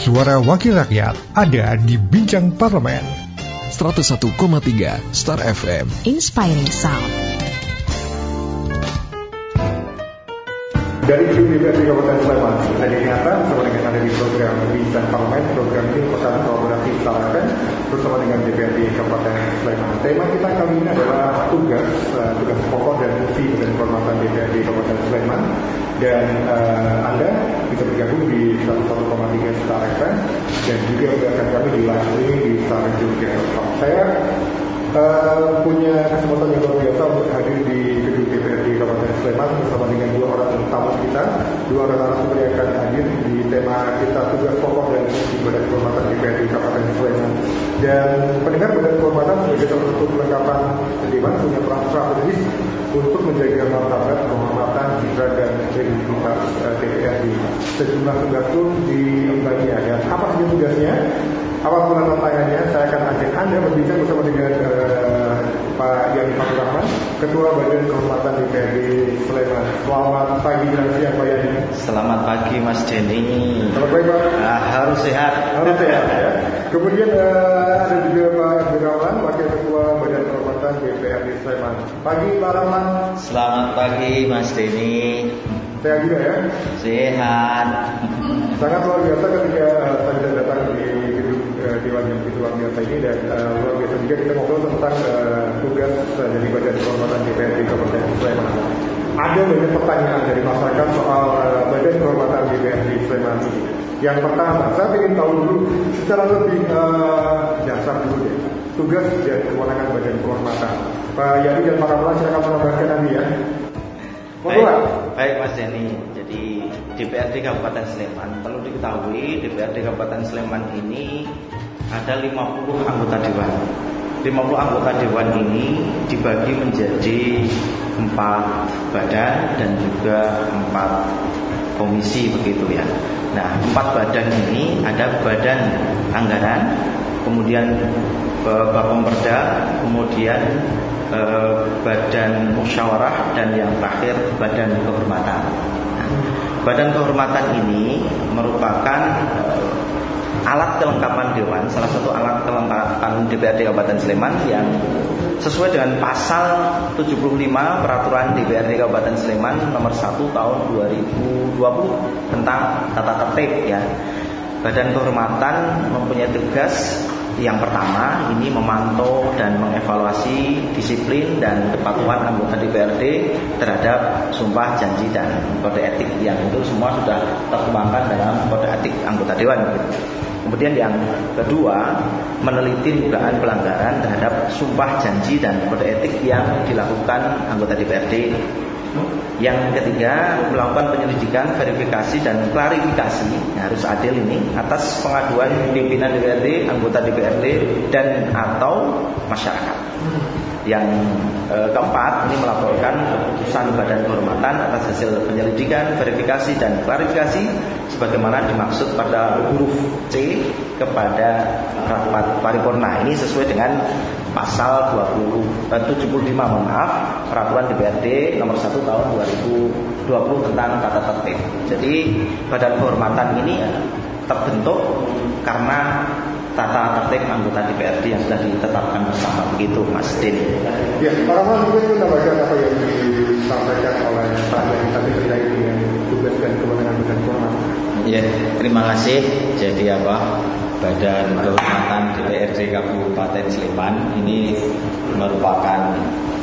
Suara Wakil Rakyat ada di Bincang Parlemen. 101,3 Star FM. Inspiring Sound. Dari DPRD Kabupaten Sleman, saya diingatkan bersama dengan ada di program Bincang Parlemen. Program ini merupakan kolaborasi Star FM bersama dengan DPRD Kabupaten Sleman. Tema kita kali ini adalah tugas pokok dan fungsi Badan Kehormatan DPRD Kabupaten Sleman. Dan Anda bisa bergabung di 101,3 Star FM dan juga mendengarkan kami di live streaming di starjogja.com. Saya punya kesempatan yang luar biasa untuk hadir di gedung DPRD Kabupaten Sleman bersama dengan dua orang tamu kita, dua orang narasumber yang akan hadir di tema kita tugas pokok dan fungsi Badan Kehormatan DPRD Kabupaten Sleman. Dan pendengar Badan Kehormatan sebagai salah satu kelengkapan Dewan punya peran strategis untuk menjaga martabat, kehormatan, citra dan kredibilitas DPRD. Sejumlah tugas pun diembannya. Dan apa saja tugasnya? Apapun tantangannya, saya akan ajak Anda berbincang bersama dengan Pak Yani Fatur Rahman, Ketua Badan Kehormatan DPRD Sleman. Selamat pagi dan siang Pak Yani. Selamat pagi Mas Denny. Selamat pagi Pak. Harus sehat. Harus sehat ya. Kemudian ada juga Pak Rahman, Wakil Ketua Badan Kehormatan DPRD Sleman. Pagi Pak Rahman. Selamat pagi Mas Denny. Sehat juga ya? Sehat. Sangat luar biasa ketika saya datang di gedung Dewan yang begitu luar biasa ini. Dan luar biasa juga kita ngobrol tentang tugas dari Badan Kehormatan DPRD Kabupaten Sleman. Ada banyak pertanyaan dari masyarakat soal Badan Kehormatan DPRD Sleman ini. Yang pertama, saya ingin tahu dulu secara lebih dasar dulu ya, tugas dan kewenangan Badan Kehormatan. Pak Yani dan Pak Ramlan silakan menambahkan nanti ya. Baik Mas Denny. Jadi DPRD Kabupaten Sleman, perlu diketahui DPRD Kabupaten Sleman ini ada 50 anggota dewan. 50 anggota dewan ini dibagi menjadi 4 badan dan juga 4 komisi begitu ya. Nah, 4 badan ini ada Badan Anggaran, kemudian Bapemperda, kemudian Badan Musyawarah, dan yang terakhir Badan Kehormatan. Nah, Badan Kehormatan ini merupakan alat kelengkapan Dewan, salah satu alat kelengkapan DPRD Kabupaten Sleman yang sesuai dengan pasal 75 Peraturan DPRD Kabupaten Sleman nomor 1 tahun 2020 tentang tata tertib ya. Badan Kehormatan mempunyai tugas yang pertama ini memantau dan mengevaluasi disiplin dan kepatuhan anggota DPRD terhadap sumpah, janji dan kode etik yang itu semua sudah terkembangkan dalam kode etik anggota dewan. Kemudian yang kedua, meneliti dugaan pelanggaran terhadap sumpah, janji dan kode etik yang dilakukan anggota DPRD. Yang ketiga, melakukan penyelidikan, verifikasi dan klarifikasi, harus adil ini, atas pengaduan pimpinan DPRD, anggota DPRD dan atau masyarakat. Yang keempat, ini melaporkan keputusan Badan Kehormatan atas hasil penyelidikan, verifikasi dan klarifikasi sebagaimana dimaksud pada huruf C kepada rapat paripurna. Ini sesuai dengan pasal 75 Peraturan DPRD nomor 1 tahun 2020 tentang tata tertib. Jadi Badan Kehormatan ini terbentuk karena tata tertib anggota DPRD yang sudah ditetapkan bersama, begitu Mas Din. Ya, Pak Rahman mungkin menambahkan apa yang disampaikan oleh Pak Yani tadi terkait dengan tugas dan kewenangan Badan Kehormatan. Ya, terima kasih. Jadi Badan Kehormatan DPRD Kabupaten Sleman ini merupakan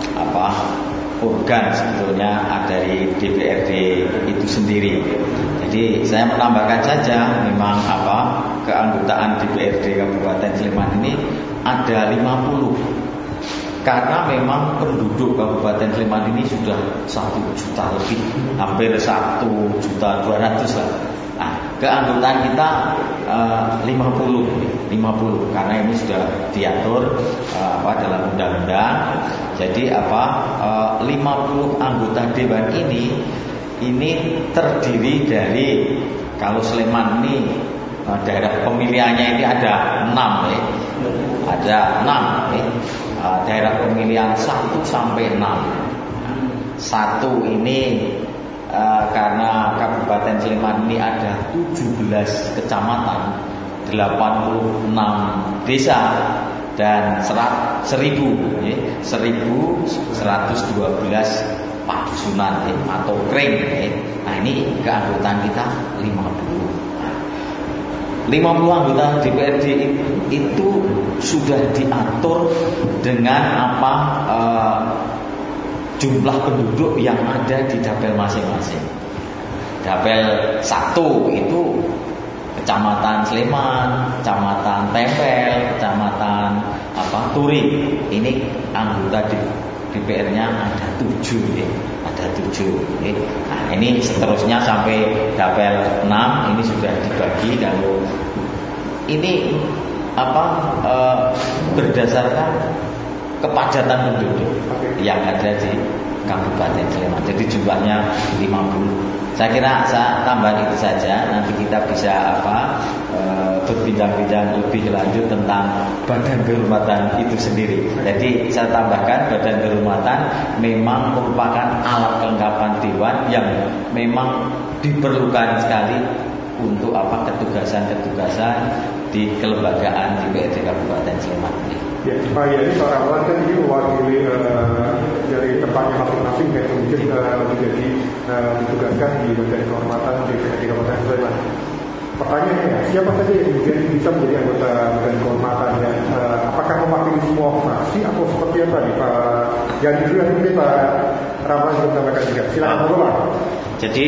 organ sebetulnya dari DPRD itu sendiri. Jadi saya menambahkan saja, memang keanggotaan DPRD Kabupaten Sleman ini ada 50. Karena memang penduduk Kabupaten Sleman ini sudah 1 juta lebih, hampir 1.200.000 lah. Nah, keanggotaan kita 50 karena ini sudah diatur dalam undang-undang. Jadi 50 anggota dewan ini terdiri dari, kalau Sleman ini daerah pemilihannya ini ada 6 ya. Ada 6 ya. Daerah pemilihan 1 sampai 6. 1 ini karena Kabupaten Sleman ini ada 17 kecamatan, 86 desa dan 1.112 padusunan atau kring. Nah ini keanggotaan kita 50 anggota DPRD itu sudah diatur dengan apa jumlah penduduk yang ada di dapil masing-masing. Dapil 1 itu Kecamatan Sleman, Kecamatan Tempel, Kecamatan Turi. Ini anggota DPR-nya ada 7 ya. Ada 7 ya. Nah ini seterusnya sampai dapil 6 ini sudah dibagi. Kalau ini berdasarkan kepadatan penduduk yang ada di Kabupaten Sleman. Jadi jumlahnya 50. Saya kira saya tambahan itu saja. Nanti kita bisa berbincang-bincang lebih lanjut tentang Badan Kehormatan itu sendiri. Jadi saya tambahkan Badan Kehormatan memang merupakan alat kelengkapan dewan yang memang diperlukan sekali untuk ketugasan-ketugasan di kelembagaan DPRD Kabupaten Sleman ini. Ya, Pak Yani, Pak Ramlan kan ini mewakili dari tempatnya masing-masing dan mungkin menjadi ditugaskan di Badan Kehormatan DPRD Kabupaten Sleman. Pertanyaannya, siapa saja yang kemudian bisa menjadi anggota Badan Kehormatannya? Apakah mewakili semua fraksi atau seperti apa nih Pak Yani? Dulu nanti Pak Ramlan juga sampaikan juga. Silakan Pak. Jadi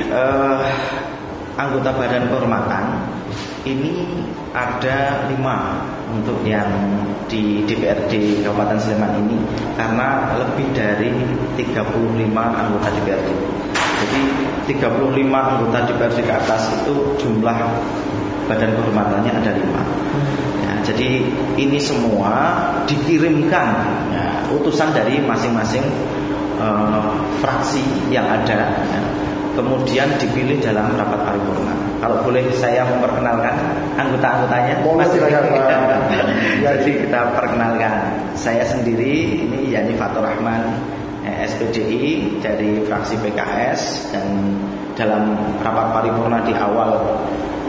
anggota Badan Kehormatan ini ada 5 untuk yang di DPRD Kabupaten Sleman ini, karena lebih dari 35 anggota DPRD. Jadi 35 anggota DPRD ke atas itu jumlah Badan Kehormatannya ada 5. Ya, jadi ini semua dikirimkan utusan dari masing-masing fraksi yang ada. Kemudian dipilih dalam rapat paripurna. Kalau boleh saya memperkenalkan anggota-anggotanya. Jadi kita perkenalkan. Saya sendiri ini Yani Fatur Rahman, SPDI dari fraksi PKS, dan dalam rapat paripurna di awal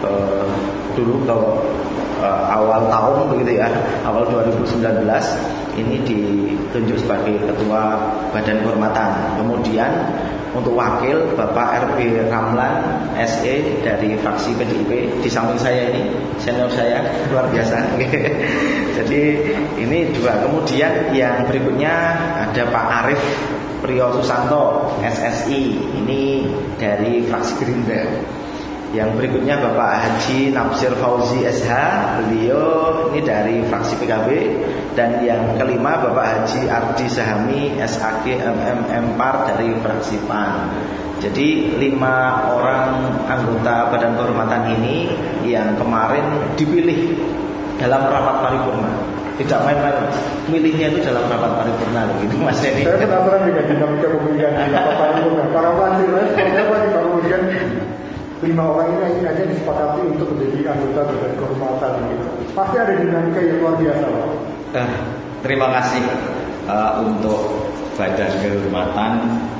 awal tahun begitu ya, awal 2019 ini ditunjuk sebagai ketua Badan Kehormatan. Kemudian untuk wakil Bapak RB Ramlan SE dari fraksi PDIP, di samping saya ini senior saya luar biasa. Jadi ini 2. Kemudian yang berikutnya ada Pak Arif Priyo Susanto SSI, ini dari fraksi Gerindra. Yang berikutnya Bapak Haji Nafsir Fauzi SH, beliau ini dari fraksi PKB. Dan yang kelima Bapak Haji Ardi Sahami SAG MMM Par dari fraksi PAN. Jadi 5 orang anggota Badan Kehormatan ini yang kemarin dipilih dalam rapat paripurna. Tidak main-main, milihnya itu dalam rapat paripurna begitu Mas Denny. Saya penasaran dengan dinamika pemilihan di rapat paripurna. Para wakil kemudian 5 orang ini aja disepakati untuk menjadi anggota Badan Kehormatan gitu. Pasti ada dinamika yang luar biasa Pak. Terima kasih untuk Badan Kehormatan.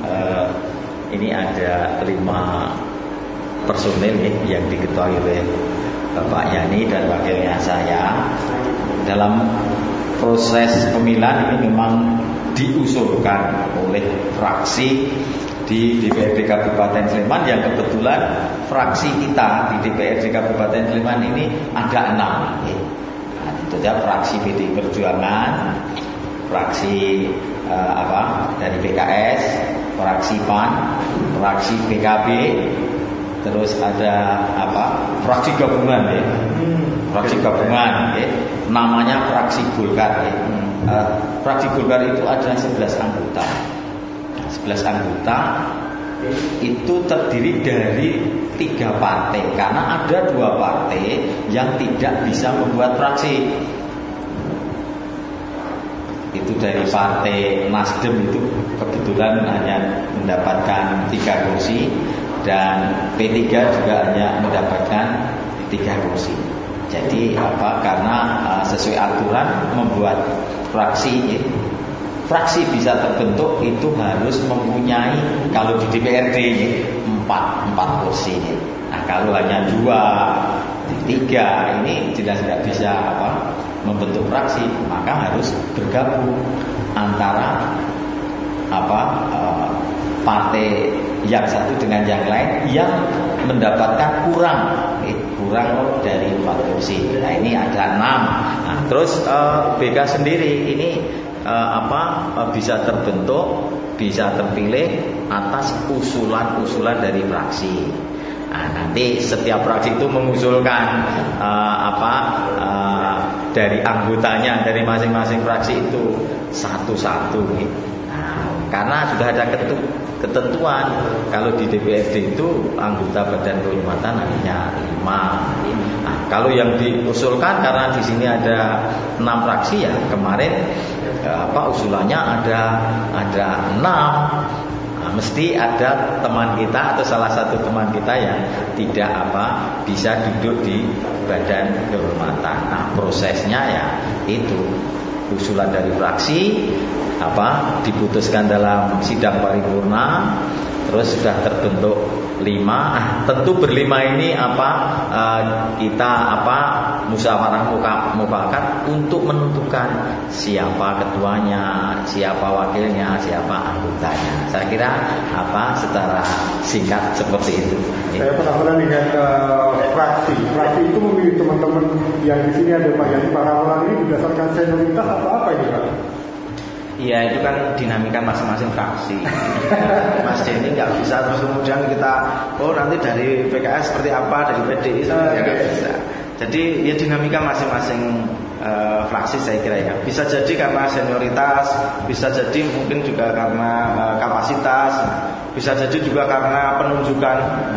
Ini ada 5 personil yang diketuai oleh Bapak Yani dan wakilnya saya. Dalam proses pemilihan ini memang diusulkan oleh fraksi di DPRD Kabupaten Sleman, yang kebetulan fraksi kita di DPRD Kabupaten Sleman ini ada 6. Nah, itu saja fraksi PDI Perjuangan, fraksi dari PKS, fraksi PAN, fraksi PKB, terus ada fraksi gabungan ya. Fraksi gabungan ya. Namanya fraksi Golkar ya. Fraksi Golkar itu ada 11 anggota. 11 anggota itu terdiri dari 3 partai, karena ada 2 partai yang tidak bisa membuat fraksi. Itu dari partai Nasdem itu kebetulan hanya mendapatkan 3 kursi, dan P3 juga hanya mendapatkan 3 kursi. Jadi karena sesuai aturan membuat fraksi fraksi bisa terbentuk itu harus mempunyai, kalau di DPRD ini 4 kursi. Nah kalau hanya 2, 3 ini jelas tidak bisa membentuk fraksi, maka harus bergabung antara partai yang satu dengan yang lain yang mendapatkan kurang dari 4 kursi. Nah ini ada 6. Nah, terus BK sendiri ini bisa terbentuk, bisa terpilih atas usulan-usulan dari fraksi. Nah, nanti setiap fraksi itu mengusulkan dari anggotanya, dari masing-masing fraksi itu satu-satu. Nah, karena sudah ada ketentuan kalau di DPRD itu anggota Badan Kehormatan hanya 5. Nah, kalau yang diusulkan karena di sini ada 6 fraksi ya kemarin usulannya ada 6. Nah, mesti ada teman kita atau salah satu teman kita yang tidak bisa duduk di Badan Kehormatan. Nah, prosesnya ya itu usulan dari fraksi diputuskan dalam sidang paripurna, terus sudah terbentuk 5. Tentu berlima ini kita musyawarah mufakat untuk menentukan siapa ketuanya, siapa wakilnya, siapa anggotanya. Saya kira secara singkat seperti itu. Saya penasaran dengan fraksi itu memilih teman-teman yang di sini ada Pak Yani, Pak Ramalan ini berdasarkan senioritas atau apa ini Pak? Iya, itu kan dinamika masing-masing fraksi. Mas Denny nggak bisa terus kemudian kita nanti dari PKS seperti apa, dari PDI nggak bisa. Jadi ya dinamika masing-masing fraksi saya kira ya. Bisa jadi karena senioritas, bisa jadi mungkin juga karena kapasitas, bisa jadi juga karena penunjukan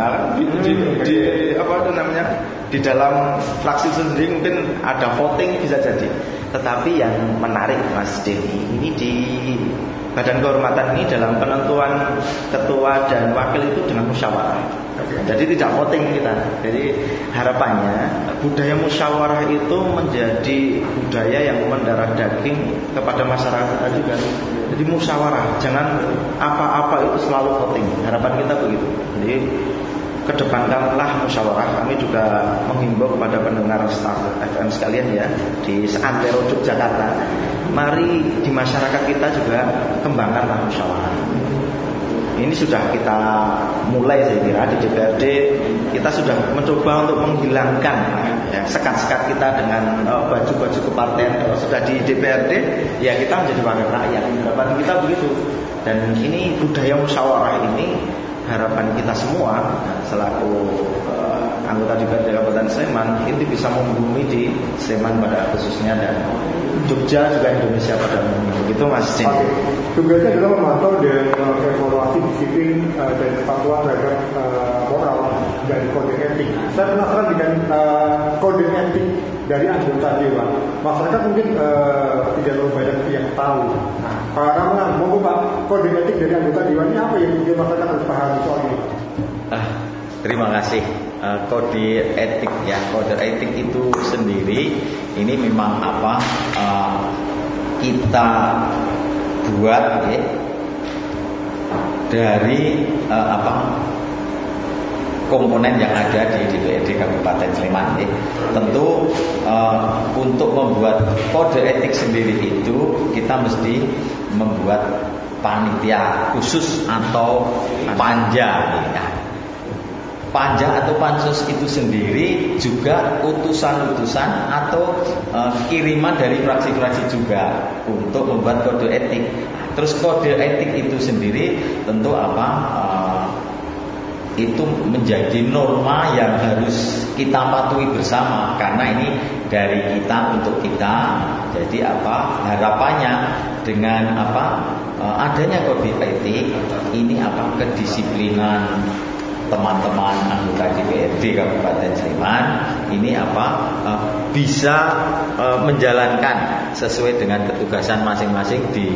di dalam fraksi sendiri mungkin ada voting, bisa jadi. Tetapi yang menarik Mas Denny, ini di Badan Kehormatan ini dalam penentuan ketua dan wakil itu dengan musyawarah. Jadi tidak voting kita. Jadi harapannya budaya musyawarah itu menjadi budaya yang mendarah daging kepada masyarakat juga. Jadi musyawarah, jangan apa-apa itu selalu voting. Harapan kita begitu. Jadi kedepankanlah musyawarah. Kami juga menghimbau kepada pendengar Star FM sekalian ya, di seantero Yogyakarta, mari di masyarakat kita juga kembangkanlah musyawarah. Ini sudah kita mulai, saya kira di DPRD kita sudah mencoba untuk menghilangkan sekat-sekat kita dengan baju-baju kepartean. Kalau sudah di DPRD ya kita menjadi wakil rakyat. Harapan kita begitu. Dan ini budaya musyawarah ini harapan kita semua selaku anggota DPRD Kabupaten Sleman itu bisa membumi di Sleman pada khususnya dan Jogja juga Indonesia pada umumnya. Begitu Mas Jin. Tugasnya adalah memantau dan evaluasi disiplin dan kepatuhan terhadap moral dan kode etik. Saya penasaran dengan kode etik dari anggota dewan. Masyarakat mungkin tidak terlalu banyak yang tahu. Nah, Pak Ramalan, mau Pak, kode etik dari anggota dewan ini apa yang mungkin masyarakat harus pahami soal ini? Terima kasih. Kode etik ya, kode etik itu sendiri ini memang kita buat ya, dari komponen yang ada di DPRD Kabupaten Sleman ya. Tentu untuk membuat kode etik sendiri itu kita mesti membuat panitia khusus atau panja ya. Panja atau pansus itu sendiri juga utusan-utusan atau kiriman dari fraksi-fraksi juga untuk membuat kode etik. Terus kode etik itu sendiri tentu itu menjadi norma yang harus kita patuhi bersama, karena ini dari kita untuk kita. Jadi harapannya dengan adanya kode etik ini kedisiplinan teman-teman anggota DPRD Kabupaten Sleman ini bisa menjalankan sesuai dengan ketugasan masing-masing di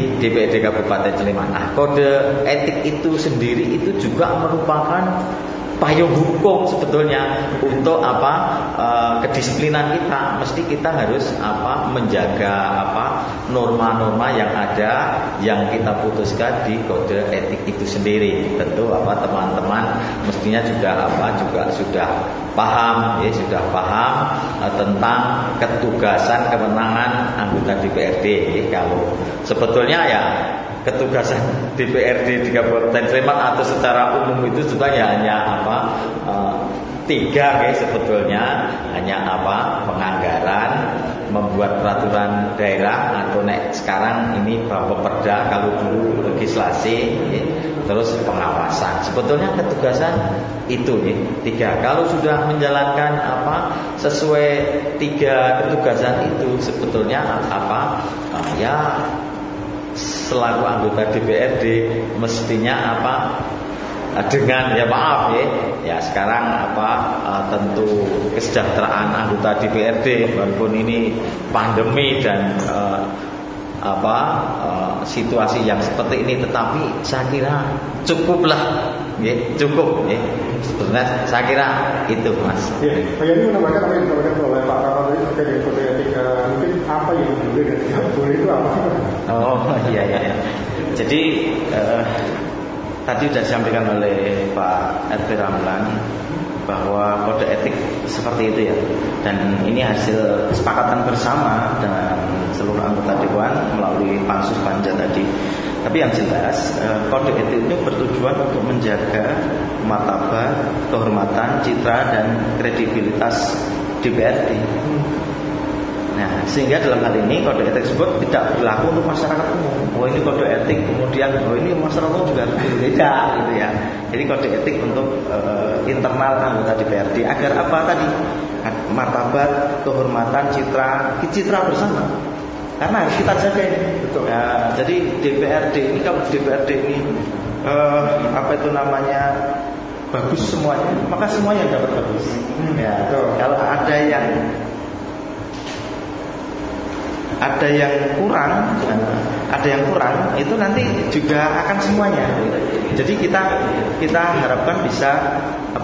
DPRD Kabupaten Sleman. Nah, kode etik itu sendiri itu juga merupakan payung hukum sebetulnya untuk kedisiplinan kita. Mesti kita harus menjaga norma-norma yang ada yang kita putuskan di kode etik itu sendiri. Tentu teman-teman mestinya juga sudah paham tentang ketugasan kewenangan anggota DPRD. Kalau sebetulnya ya ketugasan DPRD di Kabupaten Sleman atau secara umum itu sebenarnya hanya 3 sebetulnya, hanya penganggaran, membuat peraturan daerah, atau sekarang ini Bappeperda, kalau dulu legislasi, terus pengawasan. Sebetulnya ketugasan itu 3. Kalau sudah menjalankan sesuai 3 ketugasan itu, sebetulnya ya selaku anggota DPRD mestinya dengan ya sekarang tentu kesejahteraan anggota DPRD walaupun ini pandemi dan situasi yang seperti ini, tetapi saya kira cukuplah, cukup. Sebenarnya saya kira itu, Mas. Pak Yani menambahkan apa yang disampaikan oleh Pak Kapolri terkait dengan kode etik, mungkin apa yang boleh dan tidak boleh itu apa? Oh iya. Jadi tadi sudah disampaikan oleh Pak Edwin Ramlan bahwa kode etik seperti itu ya, dan ini hasil kesepakatan bersama dengan seluruh anggota Dewan melalui pansus panja tadi. Tapi yang jelas kode etik itu bertujuan untuk menjaga martabat, kehormatan, citra dan kredibilitas DPRD. Nah, sehingga dalam hal ini kode etik tersebut tidak berlaku untuk masyarakat umum. Oh ini kode etik, kemudian ini masyarakat umum juga berbeda gitu ya. Jadi kode etik untuk internal anggota DPRD agar apa tadi? Martabat, kehormatan, citra bersama. Karena harus kita jaga ini. Betul. Ya, jadi DPRD ini, kalau DPRD ini bagus semuanya, maka semuanya dapat bagus. Ya, kalau ada yang kurang, itu nanti juga akan semuanya. Jadi kita harapkan bisa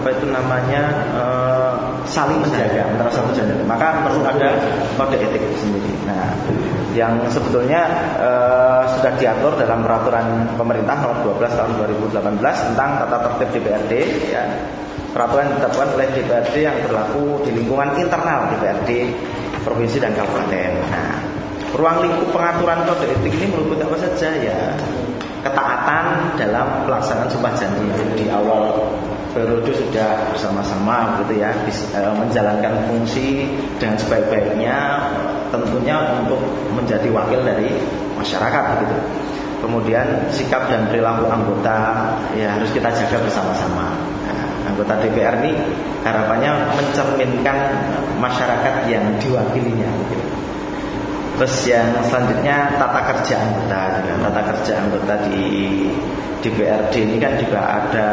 saling menjaga antara satu dan lain. Maka perlu ada kode etik sendiri. Nah, yang sebetulnya sudah diatur dalam peraturan pemerintah nomor 12 tahun 2018 tentang tata tertib DPRD, ya. Peraturan ditetapkan oleh DPRD yang berlaku di lingkungan internal DPRD provinsi dan kabupaten. Nah, ruang lingkup pengaturan kode etik ini meliputi apa saja ya? Ketaatan dalam pelaksanaan sumpah janji. Di awal periode sudah bersama-sama gitu ya, menjalankan fungsi dengan sebaik-baiknya, tentunya untuk menjadi wakil dari masyarakat gitu. Kemudian sikap dan perilaku anggota ya harus kita jaga bersama-sama. Nah, anggota DPR ini harapannya mencerminkan masyarakat yang diwakilinya gitu. Terus yang selanjutnya tata kerja anggota. Tata kerja anggota di DPRD ini kan juga ada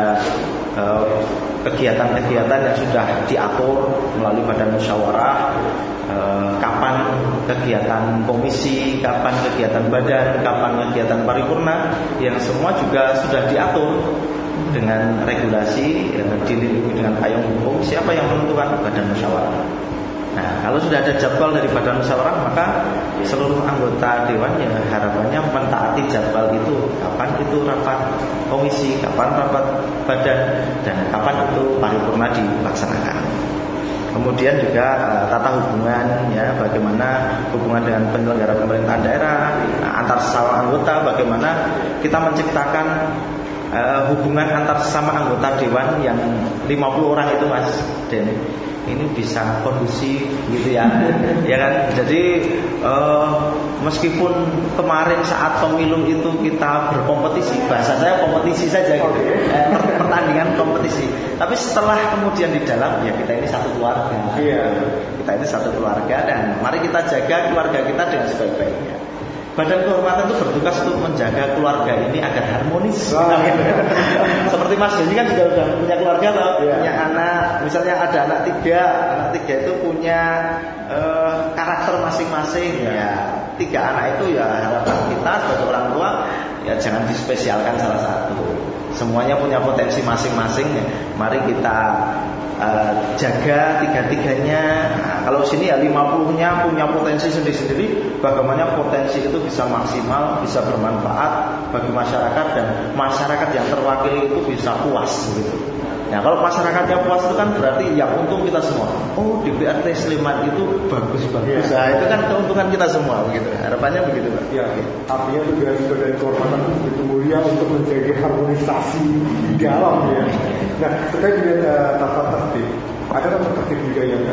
kegiatan-kegiatan yang sudah diatur melalui badan musyawarah, kapan kegiatan komisi, kapan kegiatan badan, kapan kegiatan paripurna, yang semua juga sudah diatur dengan regulasi, dilindungi dengan payung hukum. Siapa yang menentukan? Badan musyawarah. Nah, kalau sudah ada jadwal dari badan musyawarah, maka seluruh anggota dewan ya harapannya mentaati jadwal itu. Kapan itu rapat komisi, kapan rapat badan, dan kapan itu paripurna dilaksanakan. Kemudian juga tata hubungan ya, bagaimana hubungan dengan penyelenggara pemerintahan daerah, antar sesama anggota, bagaimana kita menciptakan hubungan antar sesama anggota dewan yang 50 orang itu, Mas Den, ini bisa kondusif gitu ya. Ya kan? Jadi meskipun kemarin saat pemilu itu kita berkompetisi, bahasa saya kompetisi saja gitu. Pertandingan kompetisi. Tapi setelah kemudian di dalam ya kita ini satu keluarga. Iya. Kita ini satu keluarga, dan mari kita jaga keluarga kita dengan sebaik-baiknya. Badan kehormatan itu bertugas untuk menjaga keluarga ini agar harmonis. Seperti Mas Denny kan juga sudah punya keluarga atau punya anak. Misalnya ada anak tiga itu punya karakter masing-masing. Ya, 3 anak itu ya harapan kita sebagai orang tua ya jangan dispesialkan salah satu. Semuanya punya potensi masing-masing. Mari kita jaga tiga-tiganya. Nah, kalau sini ya 50-nya punya potensi sendiri-sendiri. Bagaimana potensi itu bisa maksimal, bisa bermanfaat bagi masyarakat, dan masyarakat yang terwakili itu bisa puas gitu. Nah, kalau masyarakatnya puas itu kan berarti yang untung kita semua. Oh, DPRD Sleman itu bagus-bagus. Nah, itu kan keuntungan kita semua begitu. Harapannya begitu, Pak. Ya, artinya tugas dan kehormatan itu begitu mulia untuk menjaga harmonisasi di dalam ya. Nah, terkait dengan tata tertib, ada tata tertib juga yang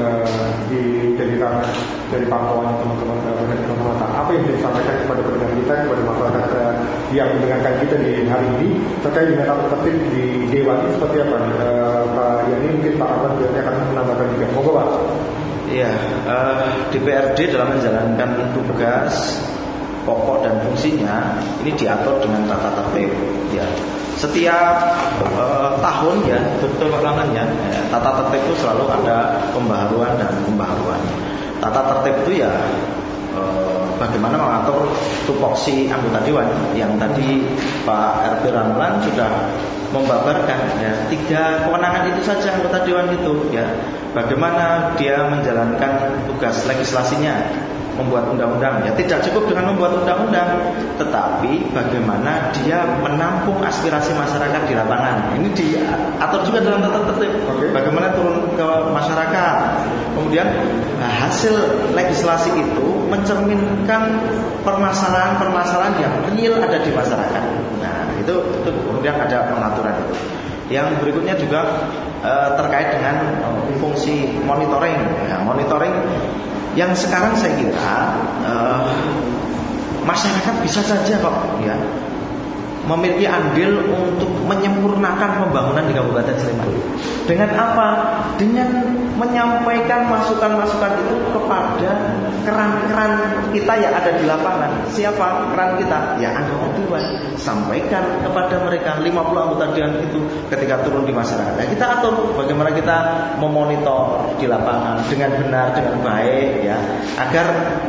dari pantauan teman-teman badan kehormatan. Apa yang disampaikan kepada pendengar kita, kepada masyarakat yang mendengarkan kita di hari ini terkait dengan tata tertib di Dewan ini seperti apa nih? Pak Yani, mungkin Pak Ahmad juga akan menambahkan juga. Monggo Pak. Iya, DPRD dalam menjalankan tugas pokok dan fungsinya ini diatur dengan tata tertib. Ya, setiap tahun ya, betul ya, tata tertib itu selalu ada pembaharuan dan pembaharuan. Tata tertib itu ya bagaimana mengatur tupoksi anggota dewan yang tadi Pak RP Ramlan sudah membabarkan ya, 3 kewenangan itu saja anggota dewan itu ya. Bagaimana dia menjalankan tugas legislasinya, membuat undang-undang ya, tidak cukup dengan membuat undang-undang, tetapi bagaimana dia menampung aspirasi masyarakat di lapangan. Ini diatur juga dalam tata tertib. Bagaimana turun ke masyarakat. Kemudian hasil legislasi itu mencerminkan permasalahan-permasalahan yang real ada di masyarakat. Nah, itu kemudian ada pengaturan itu. Yang berikutnya juga terkait dengan fungsi monitoring. Ya, monitoring yang sekarang saya kira masyarakat bisa saja kok ya memiliki andil untuk menyempurnakan pembangunan di Kabupaten Sleman. Dengan apa? Dengan menyampaikan masukan-masukan itu kepada keran-keran kita yang ada di lapangan. Siapa keran kita? Ya anggota dewan. Sampaikan kepada mereka 50 anggota dewan itu ketika turun di masyarakat. Nah, kita atur bagaimana kita memonitor di lapangan dengan benar, dengan baik ya, agar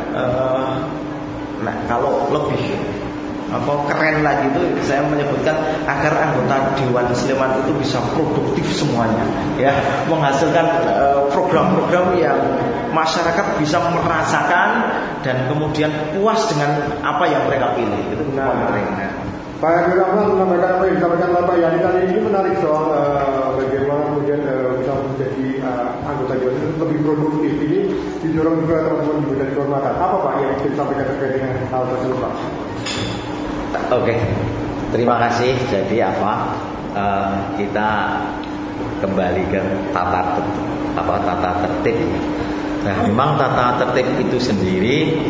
nah kalau lebih keren lagi itu saya menyebutkan agar anggota Dewan Sleman itu bisa produktif semuanya ya, menghasilkan program-program yang masyarakat bisa merasakan dan kemudian puas dengan apa yang mereka pilih. Itu Pak Ramlan menambahkan apa yang disampaikan Bapak Yani tadi ini menarik soal bagaimana kemudian bisa menjadi anggota Dewan itu lebih produktif. Ini didorong juga teman-teman di badan kehormatan. Apa Pak yang disampaikan terkait dengan hal tersebut Pak? Oke, terima kasih. Jadi kita kembali ke tata tertib. Nah, memang tata tertib itu sendiri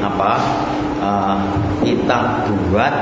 kita buat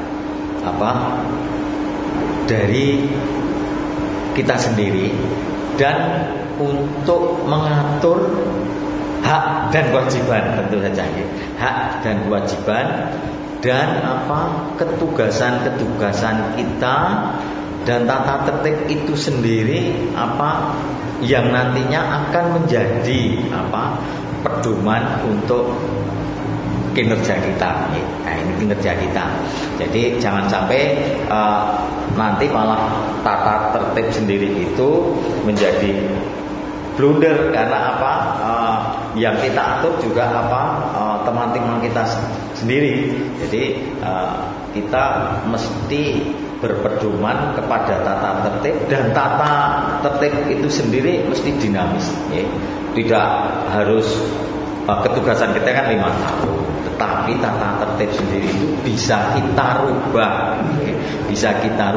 dari kita sendiri dan untuk mengatur hak dan kewajiban, tentu saja hak dan kewajiban dan ketugasan-ketugasan kita, dan tata tertib itu sendiri yang nantinya akan menjadi pedoman untuk kinerja kita. Nah, ini kinerja kita. Jadi jangan sampai nanti malah tata tertib sendiri itu menjadi blunder karena yang kita atur juga teman-teman kita sendiri. Jadi kita mesti berpedoman kepada tata tertib, dan tata tertib itu sendiri mesti dinamis ya. Tidak harus ketugasan kita kan 5 tahun, tetapi tata tertib sendiri itu bisa kita rubah ya. Bisa kita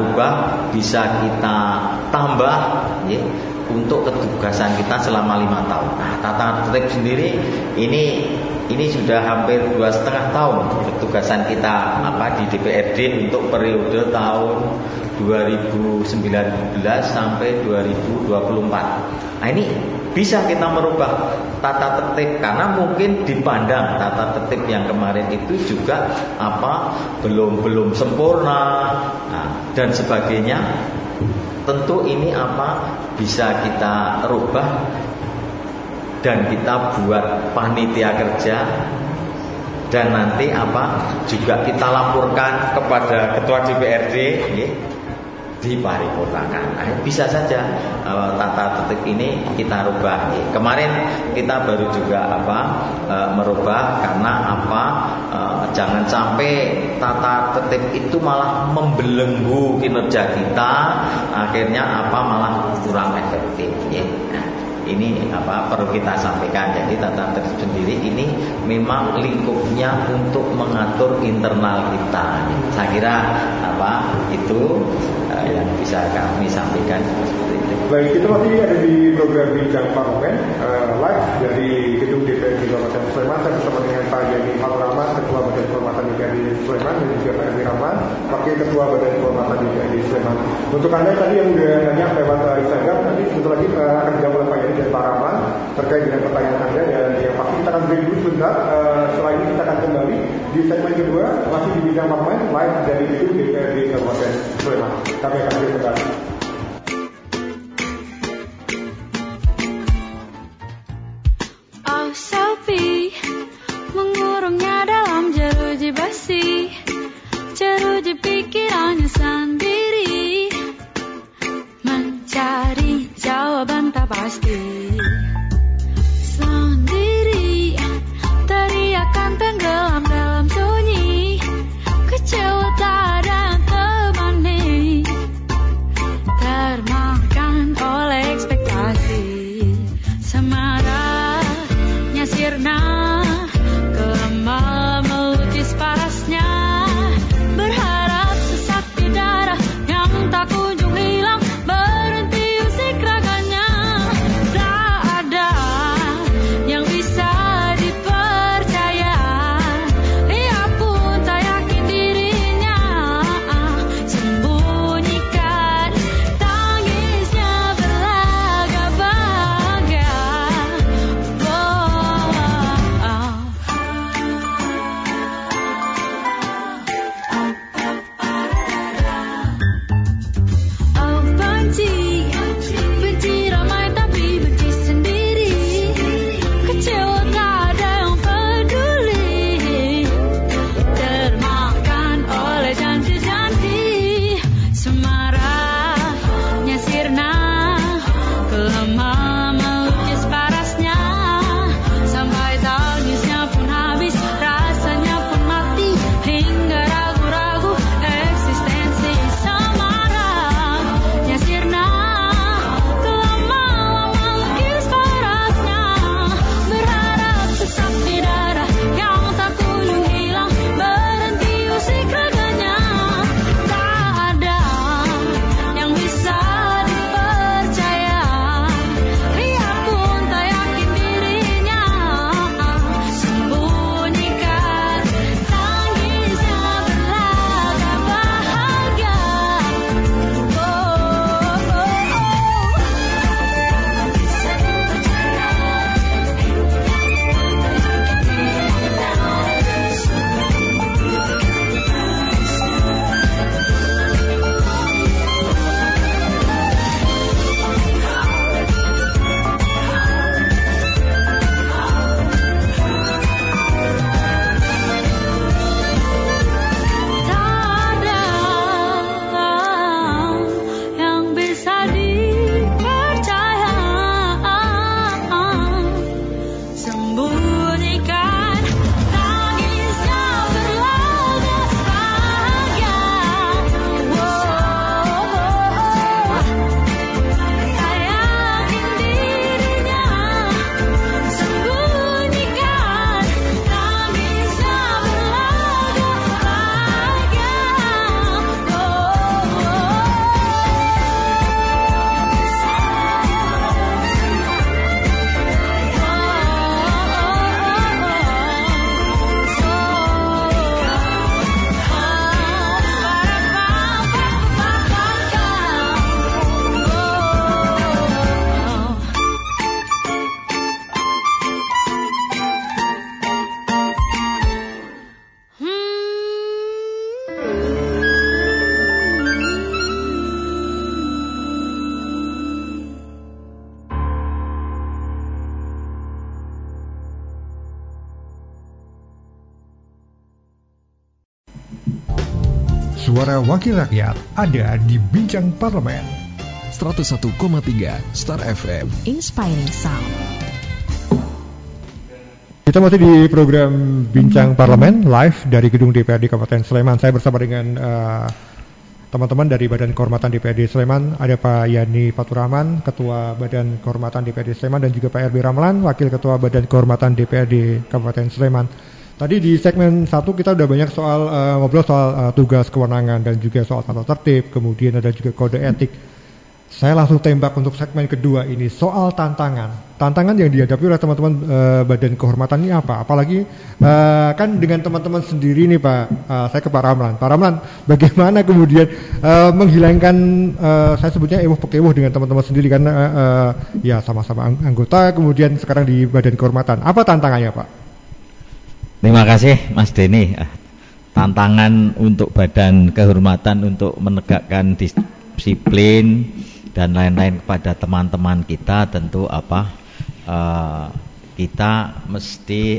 tambah ya, untuk ketugasan kita selama 5 tahun. Nah, tata tertib sendiri ini sudah hampir 2,5 tahun ketugasan kita di DPRD untuk periode tahun 2019 sampai 2024. Nah, ini bisa kita merubah tata tertib karena mungkin dipandang tata tertib yang kemarin itu juga belum sempurna dan sebagainya. Tentu ini bisa kita rubah dan kita buat panitia kerja dan nanti juga kita laporkan kepada ketua DPRD diparipurnakan. Bisa saja tata tertib ini kita rubah. Kemarin kita baru juga merubah karena jangan sampai tata tertib itu malah membelenggu kinerja kita, akhirnya malah kurang efektif. Nah, ini perlu kita sampaikan. Jadi tata tertib sendiri ini memang lingkupnya untuk mengatur internal kita. Saya kira itu yang bisa kami sampaikan seperti itu. Baik, kita masih ada di program Bincang Parlemen live dari gedung DPRD Kabupaten Sleman. Saya bersama dengan Pak Yani Fatur Rahman, Ketua Badan Kehormatan DPRD Sleman, dan juga Pak Edi Rahman, Wakil Ketua Badan Kehormatan DPRD Sleman. Untuk Anda tadi yang sudah nanya lewat Instagram, nanti sebentar lagi akan dijawab oleh Pak Yani dan Pak Rahman terkait dengan pertanyaan Anda, dan yang pasti kita akan break dulu sebentar. Setelah ini kita akan kembali di segmen kedua masih di Bincang Parlemen live dari gedung DPRD Kabupaten Sleman. Kami akan break kembali. Selfie mengurungnya dalam jeruji basi, jeruji pikirannya sendiri, mencari jawaban tak pasti. Sendiri teriakan tenggelam dalam sunyi, kecewa tak ada yang temani, termakan oleh ekspektasi. Semarahnya sirna, kelemah melukis parasnya, berharap sesak di darah. Suara Wakil Rakyat ada di Bincang Parlemen. 101,3 Star FM. Inspiring Sound. Kita masih di program Bincang Parlemen live dari gedung DPRD Kabupaten Sleman. Saya bersama dengan teman-teman dari Badan Kehormatan DPRD Sleman. Ada Pak Yani Faturrahman, Ketua Badan Kehormatan DPRD Sleman, dan juga Pak RB Ramlan, Wakil Ketua Badan Kehormatan DPRD Kabupaten Sleman. Tadi di segmen 1 kita udah banyak soal ngobrol soal tugas kewenangan dan juga soal tata tertib, kemudian ada juga kode etik. Saya langsung tembak untuk segmen kedua ini, soal tantangan. Tantangan yang dihadapi oleh teman-teman Badan Kehormatan ini apa? Apalagi kan dengan teman-teman sendiri nih Pak, saya ke Pak Ramlan. Pak Ramlan, bagaimana kemudian menghilangkan, saya sebutnya ewuh-pekewuh dengan teman-teman sendiri, karena ya sama-sama anggota, kemudian sekarang di Badan Kehormatan. Apa tantangannya Pak? Terima kasih Mas Denny. Tantangan untuk Badan Kehormatan untuk menegakkan disiplin dan lain-lain kepada teman-teman kita, tentu kita mesti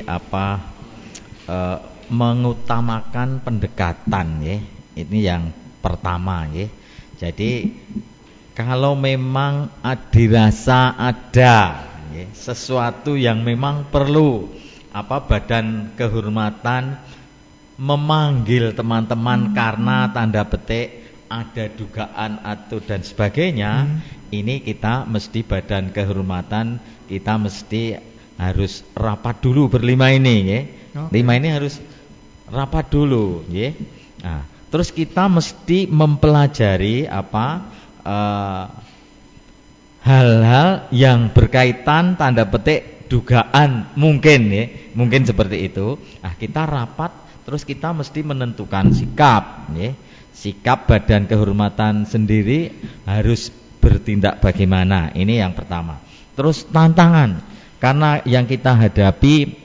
mengutamakan pendekatan ya. Ini yang pertama ya. Jadi kalau memang dirasa ada ya, sesuatu yang memang perlu Badan Kehormatan memanggil teman-teman karena tanda petik ada dugaan atau dan sebagainya, ini kita mesti Badan Kehormatan, kita mesti harus rapat dulu berlima ini ya. Lima ini harus rapat dulu ya. Nah, terus kita mesti mempelajari hal-hal yang berkaitan tanda petik dugaan, mungkin ya, mungkin seperti itu. Nah, kita rapat, terus kita mesti menentukan sikap ya. Sikap Badan Kehormatan sendiri harus bertindak bagaimana. Ini yang pertama. Terus tantangan, karena yang kita hadapi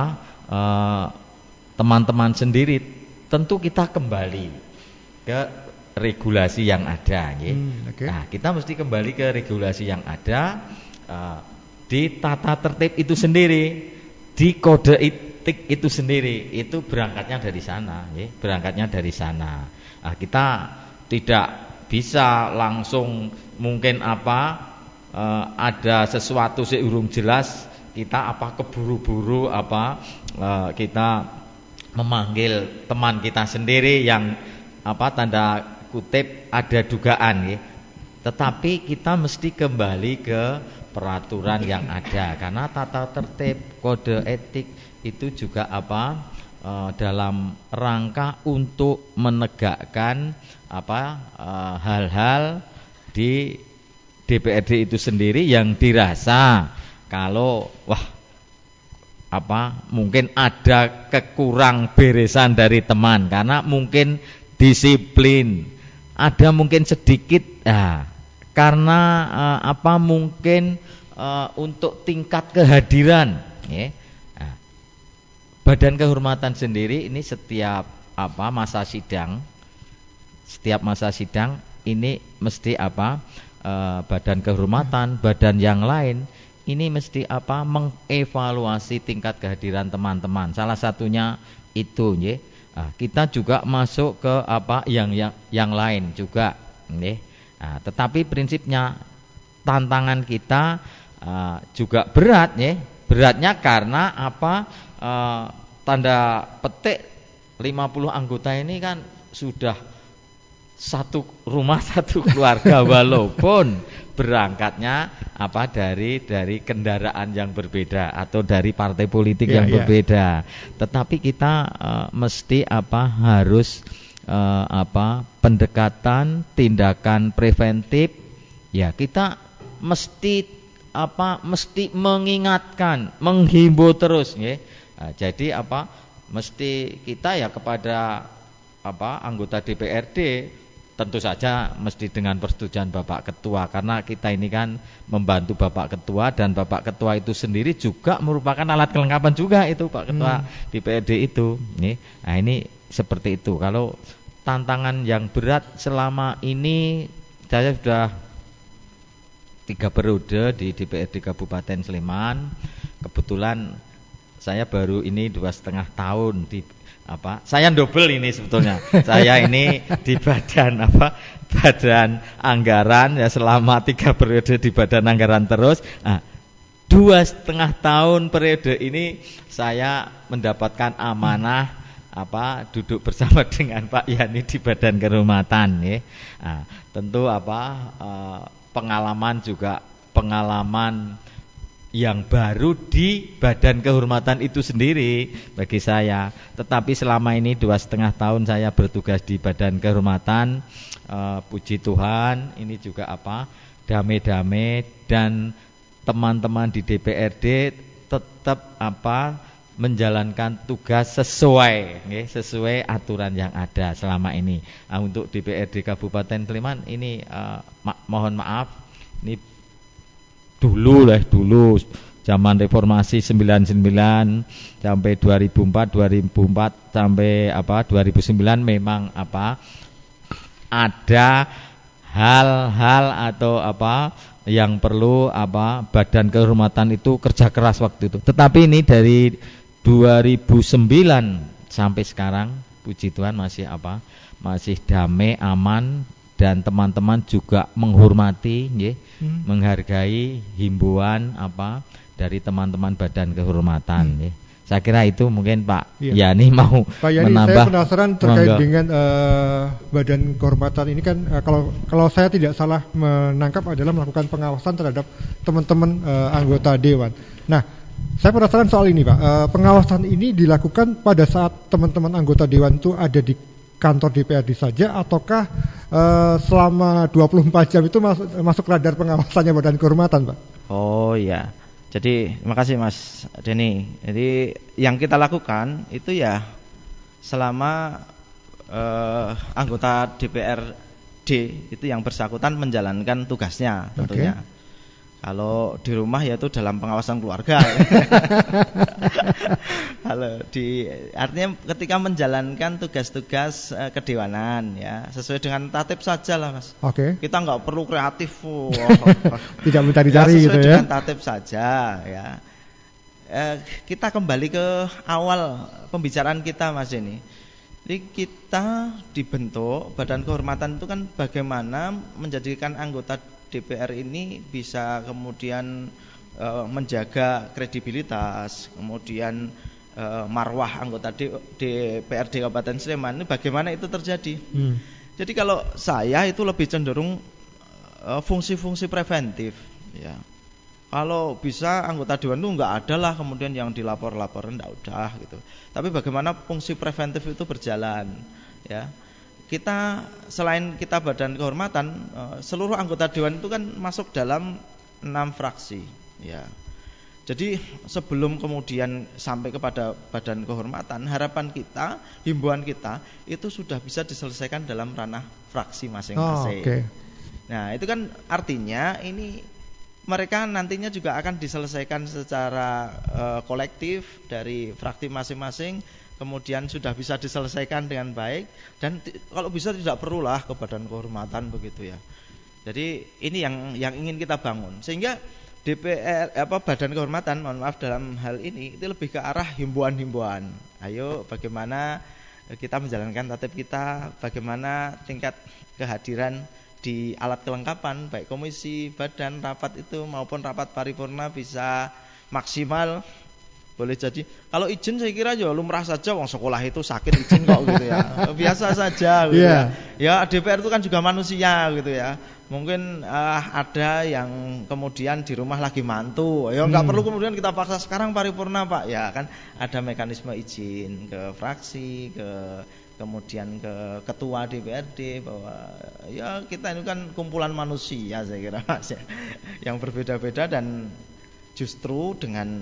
teman-teman sendiri, tentu kita kembali ke regulasi yang ada ya. Okay. Nah, kita mesti kembali ke regulasi yang ada, di tata tertib itu sendiri, di kode etik itu sendiri. Itu berangkatnya dari sana ya, berangkatnya dari sana. Nah, kita tidak bisa langsung mungkin ada sesuatu seurung jelas kita keburu-buru kita memanggil teman kita sendiri yang tanda kutip ada dugaan ya. Tetapi kita mesti kembali ke peraturan yang ada, karena tata tertib, kode etik itu juga dalam rangka untuk menegakkan hal-hal di DPRD itu sendiri yang dirasa kalau mungkin ada kekurang beresan dari teman, karena mungkin disiplin ada mungkin sedikit karena mungkin untuk tingkat kehadiran ya. Badan Kehormatan sendiri ini setiap masa sidang ini mesti Badan Kehormatan, badan yang lain ini mesti mengevaluasi tingkat kehadiran teman-teman. Salah satunya itu ya. Kita juga masuk ke yang lain juga ya. Tetapi prinsipnya tantangan kita juga berat ya. Beratnya karena tanda petik 50 anggota ini kan sudah satu rumah satu keluarga, walaupun berangkatnya dari kendaraan yang berbeda atau dari partai politik yang berbeda. Tetapi kita mesti harus pendekatan tindakan preventif ya. Kita mesti mengingatkan, menghimbau terus ya. Jadi mesti kita ya kepada anggota DPRD, tentu saja mesti dengan persetujuan Bapak Ketua, karena kita ini kan membantu Bapak Ketua, dan Bapak Ketua itu sendiri juga merupakan alat kelengkapan juga itu Pak Ketua DPRD itu. Nah, ini seperti itu. Kalau tantangan yang berat selama ini, saya sudah 3 periode di DPRD Kabupaten Sleman. Kebetulan Saya baru ini 2,5 tahun di saya double ini sebetulnya. Saya ini di badan badan anggaran ya, selama 3 periode di badan anggaran terus. 2,5 tahun periode ini saya mendapatkan amanah duduk bersama dengan Pak Yani di Badan Kehormatan ya. Tentu pengalaman juga pengalaman yang baru di Badan Kehormatan itu sendiri bagi saya. Tetapi selama ini 2,5 tahun saya bertugas di Badan Kehormatan, puji Tuhan ini juga damai-damai, dan teman-teman di DPRD tetap menjalankan tugas sesuai aturan yang ada selama ini. Untuk DPRD Kabupaten Sleman ini mohon maaf, ini dulu zaman reformasi 99 sampai 2004 sampai 2009 memang ada hal-hal atau yang perlu Badan Kehormatan itu kerja keras waktu itu. Tetapi ini dari 2009 sampai sekarang puji Tuhan masih masih damai, aman, dan teman-teman juga menghormati, menghargai himbauan dari teman-teman Badan Kehormatan. Saya kira itu mungkin Pak Yani mau Pak Yani, menambah. saya penasaran terkait dengan Badan Kehormatan ini kan kalau saya tidak salah menangkap adalah melakukan pengawasan terhadap teman-teman anggota dewan. Nah, saya penasaran soal ini Pak. Pengawasan ini dilakukan pada saat teman-teman anggota dewan itu ada di kantor DPRD saja, ataukah selama 24 jam itu masuk radar pengawasannya Badan Kehormatan, Pak? Oh iya. Jadi terima kasih Mas Denny. Jadi yang kita lakukan itu ya selama anggota DPRD itu yang bersangkutan menjalankan tugasnya tentunya. Okay. Kalau di rumah yaitu dalam pengawasan keluarga. Artinya ketika menjalankan tugas-tugas kedewanan ya, sesuai dengan tatib saja lah Mas. Oke. Kita nggak perlu kreatif. Tidak mencari-cari gitu ya. Sesuai dengan tatib saja ya. Kita kembali ke awal pembicaraan kita Mas ini. Jadi kita dibentuk Badan Kehormatan itu kan bagaimana menjadikan anggota DPR ini bisa kemudian menjaga kredibilitas, kemudian marwah anggota DPRD Kabupaten Sleman ini bagaimana itu terjadi. Jadi kalau saya itu lebih cenderung fungsi-fungsi preventif ya. Kalau bisa anggota dewan itu enggak ada lah kemudian yang dilapor-laporan, enggak udah gitu. Tapi bagaimana fungsi preventif itu berjalan ya. Kita selain kita Badan Kehormatan, seluruh anggota dewan itu kan masuk dalam 6 fraksi ya. Jadi sebelum kemudian sampai kepada Badan Kehormatan, harapan kita, himbauan kita itu sudah bisa diselesaikan dalam ranah fraksi masing-masing. Okay. Nah, itu kan artinya ini mereka nantinya juga akan diselesaikan secara kolektif dari fraksi masing-masing. Kemudian sudah bisa diselesaikan dengan baik, dan kalau bisa tidak perlulah ke Badan Kehormatan begitu ya. Jadi ini yang ingin kita bangun, sehingga Badan Kehormatan, mohon maaf dalam hal ini itu lebih ke arah himbauan-himbauan. Ayo bagaimana kita menjalankan tatib kita, bagaimana tingkat kehadiran di alat kelengkapan baik komisi, badan, rapat itu maupun rapat paripurna bisa maksimal. Boleh jadi kalau izin saya kira ya lumrah saja, wong sekolah itu sakit izin kok gitu ya. Biasa saja gitu ya. Ya DPR itu kan juga manusia gitu ya. Mungkin ada yang kemudian di rumah lagi mantu. Ya enggak perlu kemudian kita paksa sekarang paripurna, Pak. Ya kan ada mekanisme izin ke fraksi, kemudian ke ketua DPRD, bahwa ya kita ini kan kumpulan manusia saya kira Mas ya. Yang berbeda-beda, dan justru dengan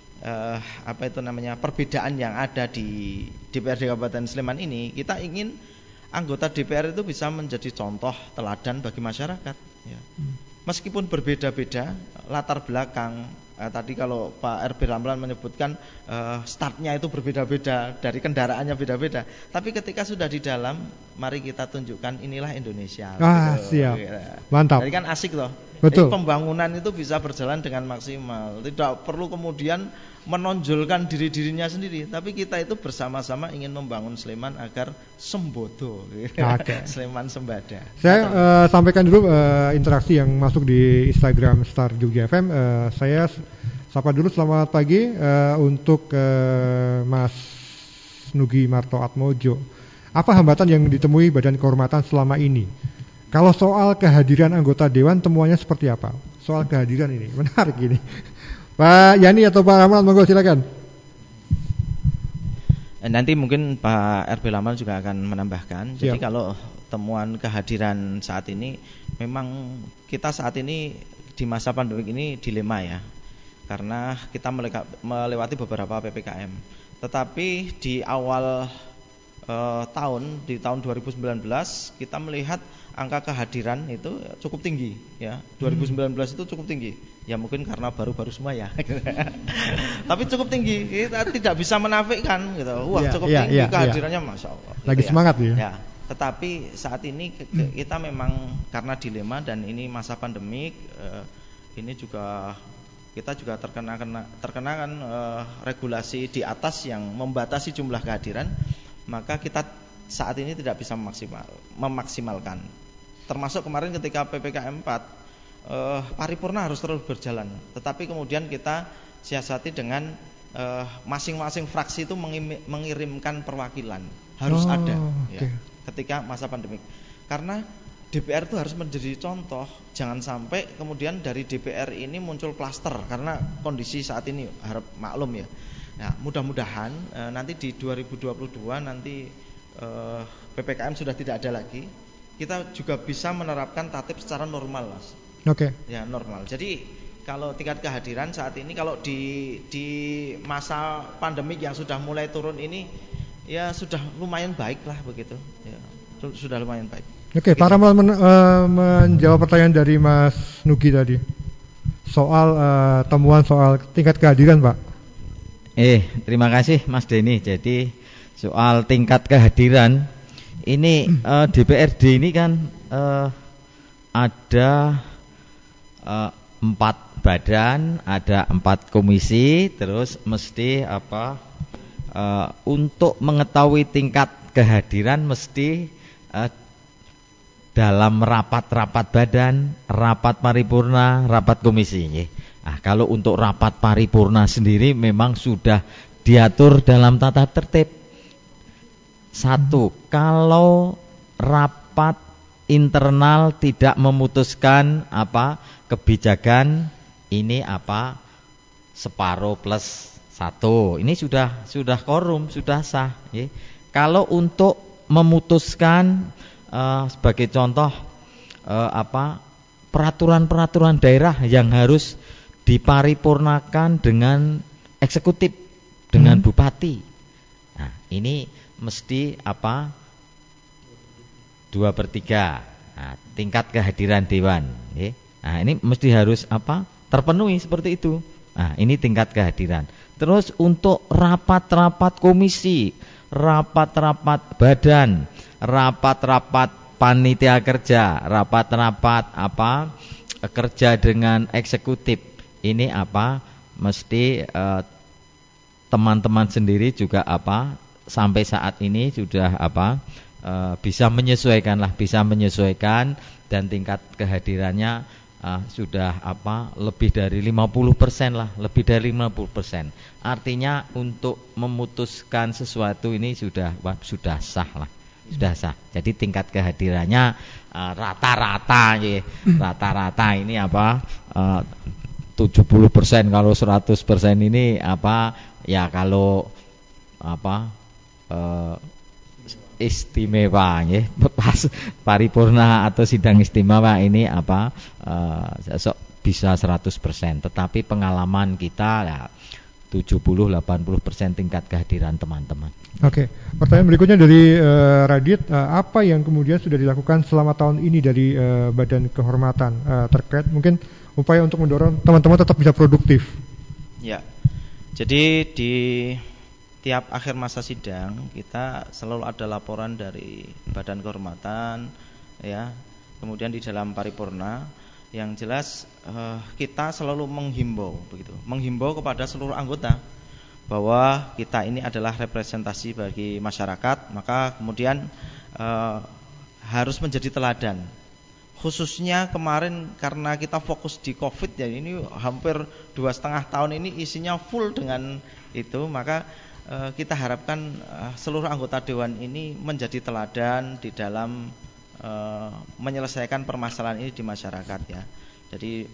perbedaan yang ada di DPRD Kabupaten Sleman ini, kita ingin anggota DPR itu bisa menjadi contoh teladan bagi masyarakat ya. Meskipun berbeda-beda latar belakang, Tadi kalau Pak RB Ramlan menyebutkan startnya itu berbeda-beda, dari kendaraannya beda-beda. Tapi ketika sudah di dalam, mari kita tunjukkan inilah Indonesia. Siap. Mantap. Jadi kan asik loh. Betul. Jadi pembangunan itu bisa berjalan dengan maksimal. Tidak perlu kemudian menonjolkan dirinya sendiri, tapi kita itu bersama-sama ingin membangun Sleman agar sembodo. Sleman sembada. Saya sampaikan dulu interaksi yang masuk di Instagram Star Jogja FM. Saya sapa dulu, selamat pagi untuk Mas Nugi Marto Atmojo. Apa hambatan yang ditemui Badan Kehormatan selama ini? Kalau soal kehadiran anggota Dewan, temuannya seperti apa? Soal kehadiran ini menarik ini. Pak Yani atau Pak Ramlan, monggo silakan. Nanti mungkin Pak RB Ramlan juga akan menambahkan. Jadi kalau temuan kehadiran saat ini, memang kita saat ini di masa pandemi ini dilema ya, karena kita melewati beberapa PPKM. Tetapi di awal di tahun 2019 kita melihat angka kehadiran itu cukup tinggi ya. 2019 itu cukup tinggi. Ya mungkin karena baru-baru semua ya. Tapi cukup tinggi. Kita tidak bisa menafikan gitu. Wah, cukup tinggi kehadirannya, Masya Allah. Lagi gitu semangat ya. Ya. Tetapi saat ini kita memang karena dilema dan ini masa pandemik, ini juga kita juga terkena kan regulasi di atas yang membatasi jumlah kehadiran, maka kita saat ini tidak bisa memaksimalkan. Termasuk kemarin ketika PPKM 4 paripurna harus terus berjalan, tetapi kemudian kita siasati dengan masing-masing fraksi itu mengirimkan perwakilan, harus ada ya, ketika masa pandemik. Karena DPR itu harus menjadi contoh, jangan sampai kemudian dari DPR ini muncul klaster, karena kondisi saat ini harap maklum ya. Nah, mudah-mudahan nanti di 2022 nanti PPKM sudah tidak ada lagi, kita juga bisa menerapkan tatib secara normal, Mas. Ya, normal. Jadi kalau tingkat kehadiran saat ini, kalau di masa pandemik yang sudah mulai turun ini, ya sudah lumayan baik lah begitu. Ya, sudah lumayan baik. Pak Ramlan menjawab pertanyaan dari Mas Nugi tadi soal temuan soal tingkat kehadiran, Pak. Terima kasih Mas Denny. Jadi soal tingkat kehadiran ini DPRD ini kan ada 4 badan, ada 4 komisi, terus mesti untuk mengetahui tingkat kehadiran mesti dalam rapat-rapat badan, rapat paripurna, rapat komisi. Nah, kalau untuk rapat paripurna sendiri memang sudah diatur dalam tata tertib. 1, kalau rapat internal tidak memutuskan kebijakan ini separuh plus 1, ini sudah quorum, sudah sah. Kalau untuk memutuskan sebagai contoh peraturan-peraturan daerah yang harus diparipurnakan dengan eksekutif, dengan bupati. Nah, ini mesti 2/3. Nah, tingkat kehadiran dewan. Nah, ini mesti harus terpenuhi seperti itu. Nah, ini tingkat kehadiran. Terus untuk rapat-rapat komisi, rapat-rapat badan, rapat-rapat panitia kerja, rapat-rapat kerja dengan eksekutif. Ini mesti teman-teman sendiri juga sampai saat ini sudah bisa menyesuaikan dan tingkat kehadirannya sudah lebih dari 50% lah, lebih dari 50%. Artinya untuk memutuskan sesuatu ini sudah sah lah, sudah sah. Jadi tingkat kehadirannya rata-rata ini 70%, kalau 100% ini ya kalau istimewa pas paripurna atau sidang istimewa ini bisa 100%, tetapi pengalaman kita ya 70-80% tingkat kehadiran teman-teman. Pertanyaan berikutnya dari Radit, apa yang kemudian sudah dilakukan selama tahun ini dari Badan Kehormatan terkait mungkin upaya untuk mendorong teman-teman tetap bisa produktif. Ya. Jadi di tiap akhir masa sidang kita selalu ada laporan dari Badan Kehormatan, ya. Kemudian di dalam paripurna, yang jelas kita selalu menghimbau kepada seluruh anggota bahwa kita ini adalah representasi bagi masyarakat, maka kemudian harus menjadi teladan. Khususnya kemarin karena kita fokus di COVID, ya ini hampir 2,5 tahun ini isinya full dengan itu, maka kita harapkan seluruh anggota dewan ini menjadi teladan di dalam menyelesaikan permasalahan ini di masyarakat, ya. Jadi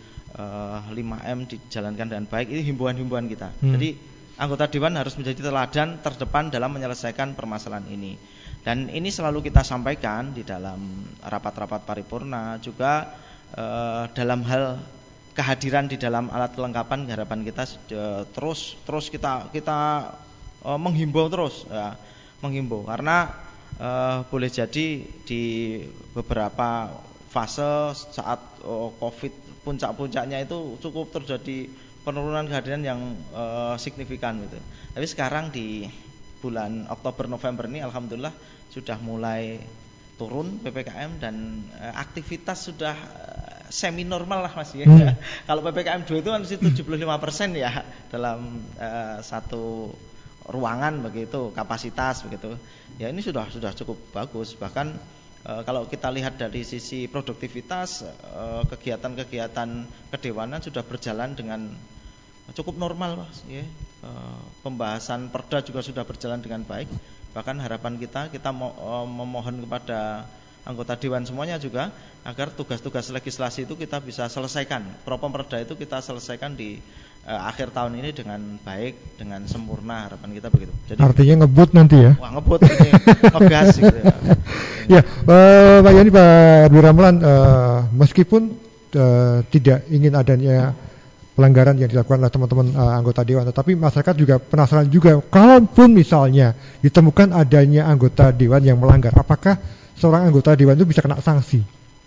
5M dijalankan dengan baik, ini himbauan-himbauan kita. Jadi anggota dewan harus menjadi teladan terdepan dalam menyelesaikan permasalahan ini. Dan ini selalu kita sampaikan di dalam rapat-rapat paripurna, juga dalam hal kehadiran di dalam alat kelengkapan. Harapan kita terus kita menghimbau terus, ya, menghimbau karena boleh jadi di beberapa fase saat COVID puncak-puncaknya itu cukup terjadi penurunan kehadiran yang signifikan gitu. Tapi sekarang di bulan Oktober November ini alhamdulillah sudah mulai turun PPKM dan aktivitas sudah semi normal lah Mas, ya. Kalau PPKM 2 itu kan 75% ya dalam satu ruangan begitu, kapasitas begitu. Ya ini sudah cukup bagus. Bahkan kalau kita lihat dari sisi produktivitas, kegiatan-kegiatan kedewanan sudah berjalan dengan cukup normal, Mas, ya. Pembahasan perda juga sudah berjalan dengan baik. Bahkan harapan kita memohon kepada anggota dewan semuanya juga agar tugas-tugas legislasi itu kita bisa selesaikan. Perda itu kita selesaikan di akhir tahun ini dengan baik, dengan sempurna, harapan kita begitu. Jadi, artinya ngebut nanti ya? Wah, ngebut ini, ngegas gitu ya. Ya, Pak Yani, Pak Dwi Ramlan, meskipun tidak ingin adanya pelanggaran yang dilakukan oleh teman-teman anggota dewan, tetapi masyarakat juga penasaran juga, kalaupun misalnya ditemukan adanya anggota dewan yang melanggar, apakah seorang anggota dewan itu bisa kena sanksi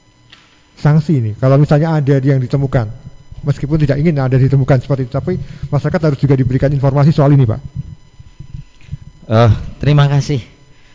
ini kalau misalnya ada yang ditemukan, meskipun tidak ingin ada ditemukan seperti itu, tapi masyarakat harus juga diberikan informasi soal ini, Pak. Terima kasih.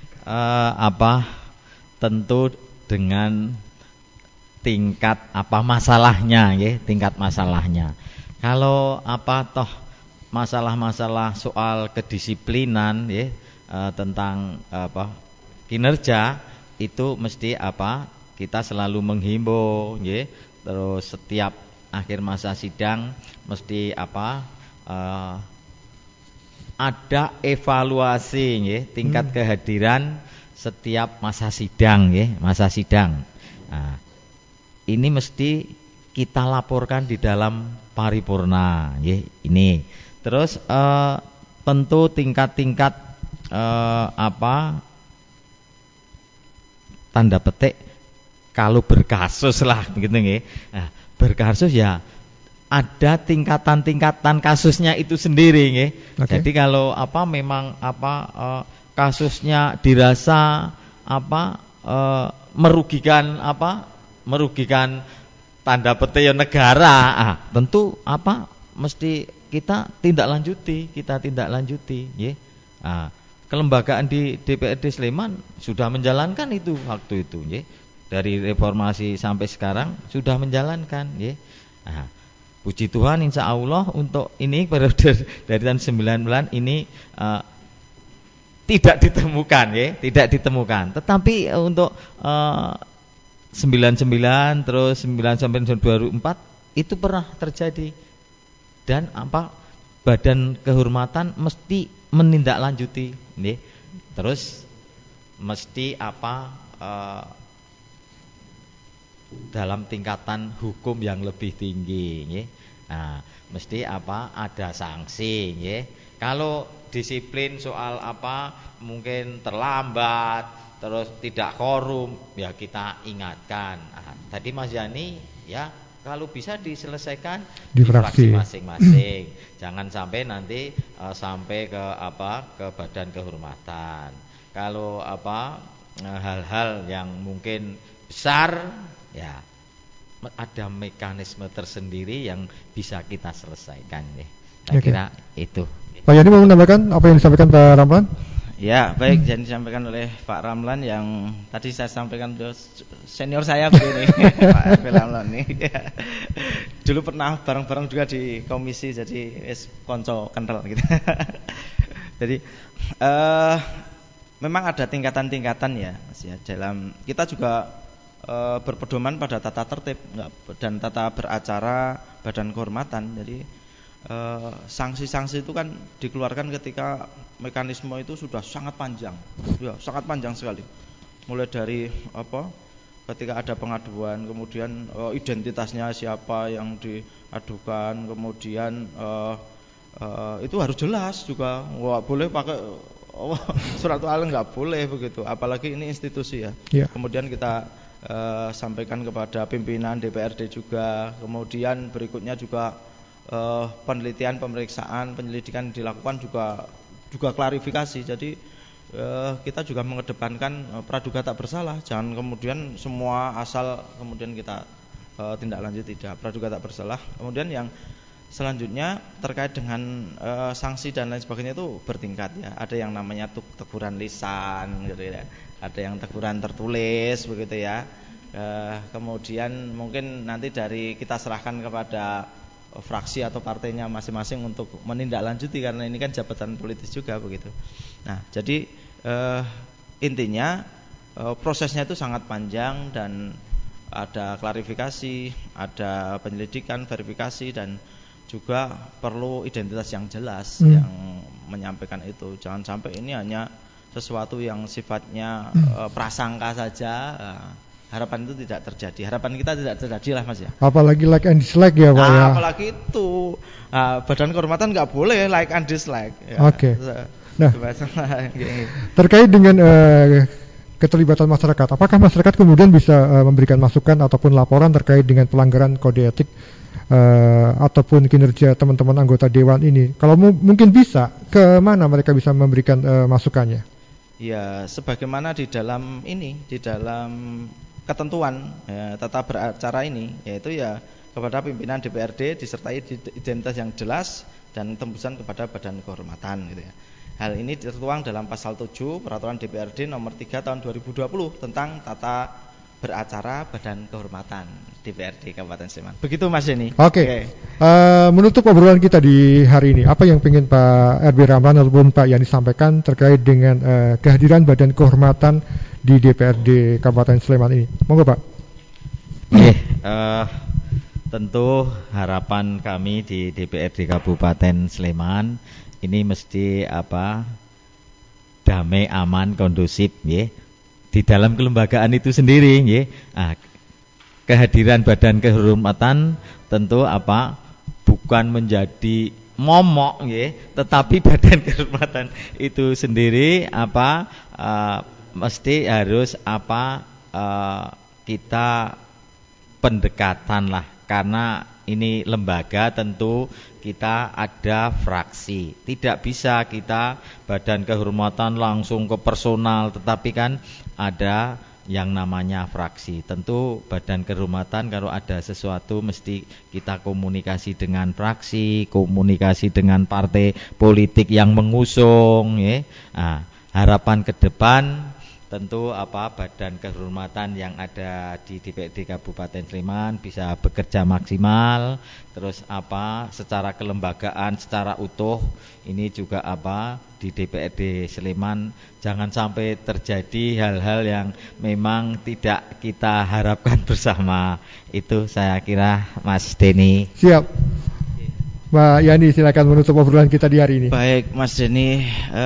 Tentu dengan tingkat masalahnya, ya, tingkat masalahnya. Kalau toh masalah-masalah soal kedisiplinan, ya, tentang kinerja itu mesti kita selalu menghimbau, ya. Terus setiap akhir masa sidang mesti ada evaluasi, ya, tingkat kehadiran setiap masa sidang, ya, masa sidang. Nah, ini mesti kita laporkan di dalam paripurna, ya, ini. Terus tentu tingkat-tingkat tanda petik kalau berkasus lah begitu, ya. Nah, berkasus ya ada tingkatan-tingkatan kasusnya itu sendiri, ya. Okay. Jadi kalau memang kasusnya dirasa merugikan tanda petik negara, tentu mesti kita tindak lanjuti, ya. Kelembagaan di DPRD Sleman sudah menjalankan itu waktu itu, ya. Dari reformasi sampai sekarang sudah menjalankan, ya. Puji Tuhan, insya Allah untuk ini periode dari tahun 9 ini tidak ditemukan, ya, tidak ditemukan. Tetapi untuk 99 terus 99 2004 itu pernah terjadi, dan Badan Kehormatan mesti menindaklanjuti, ya. Terus mesti dalam tingkatan hukum yang lebih tinggi, ya. Nah, mesti ada sanksi, ya. Kalau disiplin soal mungkin terlambat, terus tidak korum, ya kita ingatkan. Tadi Mas Yani, ya, kalau bisa diselesaikan di fraksi masing-masing. Jangan sampai nanti sampai ke Badan Kehormatan. Kalau hal-hal yang mungkin besar, ya ada mekanisme tersendiri yang bisa kita selesaikan ya. Saya kira itu. Pak Yani mau menambahkan apa yang disampaikan Pak Ramlan? Ya, baik, yang disampaikan oleh Pak Ramlan yang tadi saya sampaikan senior saya begini, Pak Ramlan ini. Dulu pernah bareng-bareng juga di komisi, jadi konco kental gitu. Jadi memang ada tingkatan-tingkatan ya, Mas ya. Dalam kita juga berpedoman pada tata tertib dan tata beracara badan kehormatan. Jadi sanksi-sanksi itu kan dikeluarkan ketika mekanisme itu sudah sangat panjang, ya sangat panjang sekali. Mulai dari ketika ada pengaduan, kemudian identitasnya siapa yang diadukan, kemudian itu harus jelas juga, nggak boleh pakai surat al nggak boleh begitu, apalagi ini institusi ya. Kemudian kita sampaikan kepada pimpinan DPRD juga, kemudian berikutnya juga penelitian, pemeriksaan, penyelidikan dilakukan juga klarifikasi. Jadi kita juga mengedepankan praduga tak bersalah. Jangan kemudian semua asal kemudian kita tindak lanjut, tidak. Praduga tak bersalah. Kemudian yang selanjutnya terkait dengan sanksi dan lain sebagainya itu bertingkat ya. Ada yang namanya teguran lisan gitu ya. Ada yang teguran tertulis begitu ya. Kemudian mungkin nanti dari kita serahkan kepada fraksi atau partainya masing-masing untuk menindaklanjuti, karena ini kan jabatan politis juga begitu. Nah, jadi intinya prosesnya itu sangat panjang dan ada klarifikasi, ada penyelidikan, verifikasi, dan juga perlu identitas yang jelas yang menyampaikan itu. Jangan sampai ini hanya sesuatu yang sifatnya prasangka saja. Harapan itu tidak terjadi. Harapan kita tidak terjadi lah, Mas ya. Apalagi like and dislike ya, Pak ya. Apalagi itu badan kehormatan nggak boleh like and dislike. Ya. Oke. Nah, terkait dengan keterlibatan masyarakat, apakah masyarakat kemudian bisa memberikan masukan ataupun laporan terkait dengan pelanggaran kode etik ataupun kinerja teman-teman anggota dewan ini? Kalau mungkin bisa, ke mana mereka bisa memberikan masukannya? Ya, sebagaimana di dalam ketentuan tata beracara ini, yaitu ya kepada pimpinan DPRD disertai identitas yang jelas dan tembusan kepada badan kehormatan gitu ya. Hal ini tertuang dalam pasal 7 Peraturan DPRD nomor 3 tahun 2020 tentang tata beracara badan kehormatan DPRD Kabupaten Sleman. Begitu Mas Denny. Oke. Menutup obrolan kita di hari ini, apa yang ingin Pak RB Ramlan ataupun Pak Yani sampaikan terkait dengan kehadiran badan kehormatan di DPRD Kabupaten Sleman ini? Monggo Pak. Tentu harapan kami di DPRD Kabupaten Sleman ini mesti damai, aman, kondusif ya. Di dalam kelembagaan itu sendiri ya. Kehadiran badan kehormatan tentu bukan menjadi momok ya, tetapi badan kehormatan itu sendiri mesti harus kita pendekatan lah, karena ini lembaga tentu kita ada fraksi. Tidak bisa kita badan kehormatan langsung ke personal, tetapi kan ada yang namanya fraksi. Tentu badan kehormatan kalau ada sesuatu mesti kita komunikasi dengan fraksi, komunikasi dengan partai politik yang mengusung ya. Harapan ke depan tentu badan kehormatan yang ada di DPRD Kabupaten Sleman bisa bekerja maksimal, terus secara kelembagaan secara utuh ini juga di DPRD Sleman jangan sampai terjadi hal-hal yang memang tidak kita harapkan bersama. Itu saya kira Mas Denny. Siap. Mbak Yani silakan menutup obrolan kita di hari ini. Baik Mas Denny,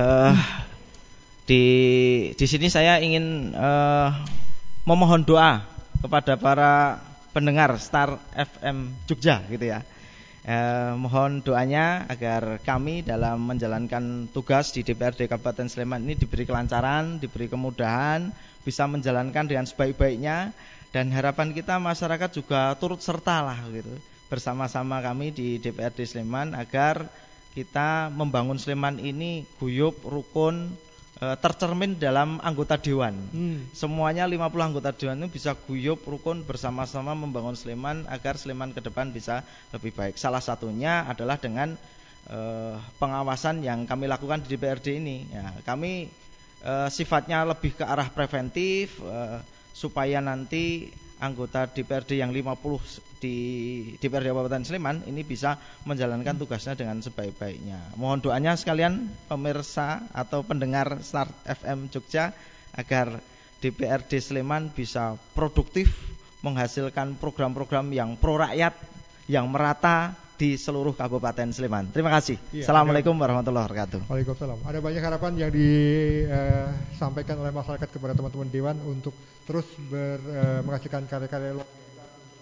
di sini saya ingin memohon doa kepada para pendengar Star FM Jogja gitu ya. Mohon doanya agar kami dalam menjalankan tugas di DPRD Kabupaten Sleman ini diberi kelancaran, diberi kemudahan, bisa menjalankan dengan sebaik-baiknya, dan harapan kita masyarakat juga turut serta lah gitu bersama-sama kami di DPRD Sleman agar kita membangun Sleman ini guyup, rukun, tercermin dalam anggota dewan. Semuanya 50 anggota dewan itu bisa guyup rukun bersama-sama membangun Sleman agar Sleman ke depan bisa lebih baik. Salah satunya adalah dengan pengawasan yang kami lakukan di DPRD ini. Ya, kami sifatnya lebih ke arah preventif supaya nanti anggota DPRD yang 50 di DPRD Kabupaten Sleman ini bisa menjalankan tugasnya dengan sebaik-baiknya. Mohon doanya sekalian pemirsa atau pendengar Start FM Jogja agar DPRD Sleman bisa produktif menghasilkan program-program yang pro rakyat, yang merata di seluruh Kabupaten Sleman. Terima kasih. Assalamualaikum warahmatullahi wabarakatuh. Waalaikumsalam. Ada banyak harapan yang disampaikan oleh masyarakat kepada teman-teman Dewan untuk terus menghasilkan karya-karya luar biasa.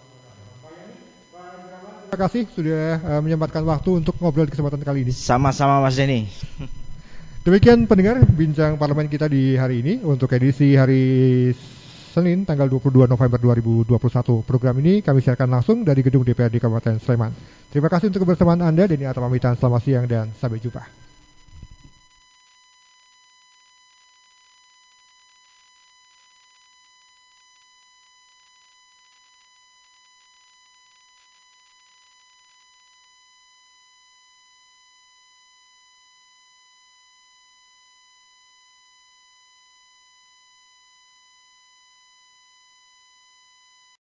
Terima kasih sudah menyempatkan waktu untuk ngobrol di kesempatan kali ini. Sama-sama Mas Denny. Demikian pendengar bincang parlemen kita di hari ini untuk edisi hari Senin tanggal 22 November 2021. Program ini kami siarkan langsung dari gedung DPRD Kabupaten Sleman. Terima kasih untuk kebersamaan Anda. Denny Atta pamitan, selamat siang dan sampai jumpa.